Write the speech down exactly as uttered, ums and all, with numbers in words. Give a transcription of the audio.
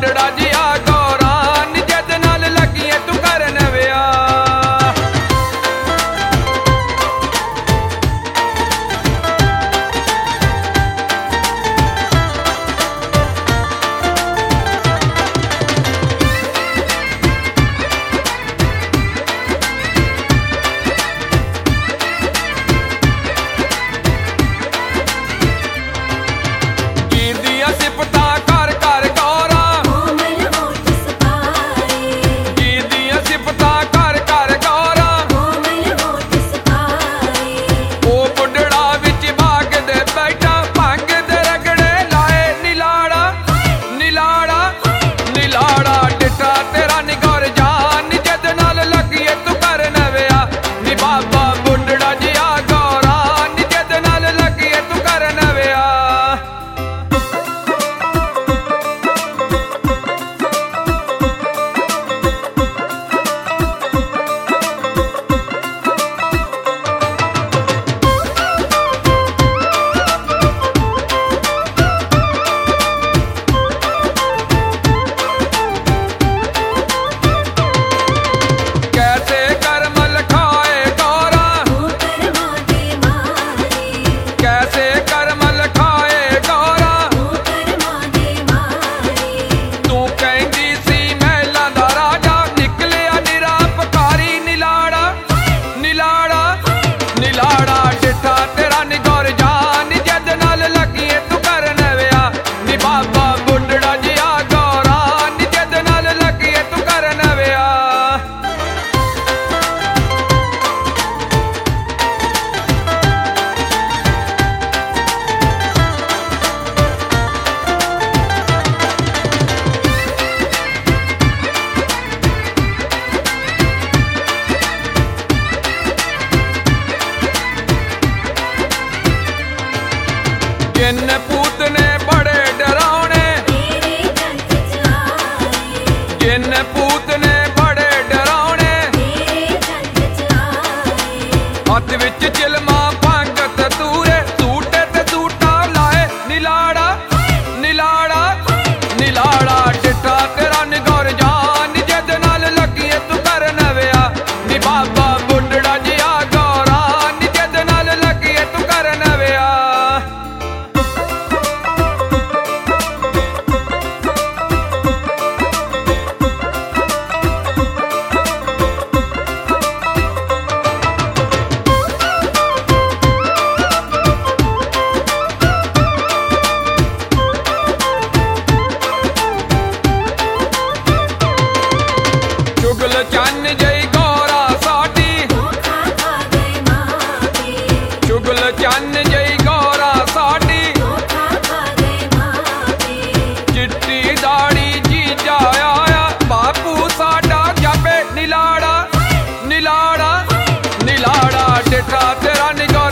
बुढ़ड़ा जिया गौरा निजद नाल लगिए तू करन विया। जिन पूत ने बड़े डरावने, जिन पूत ने बड़े डरावने, हथ विच चिलमा पंगत तूरे सूटे ते सूटा लाए नीलाड़ा नीलाड़ा नीलाड़ा डिठा तेरा निगौर जान जद नाल लगिए तू करन विया। नी बाबा बुढ़ड़ा जिया गौरा निजद नाल लगिए तू करन विया। चुगल चन्न जई गौरा साडी, चुगल चन्न जई गौरा साडी, चिट्टी दाड़ी जीजा आया बापू साडा जापे नीलाड़ा नीलाड़ा नीलाड़ा डिठा तेरा निगौर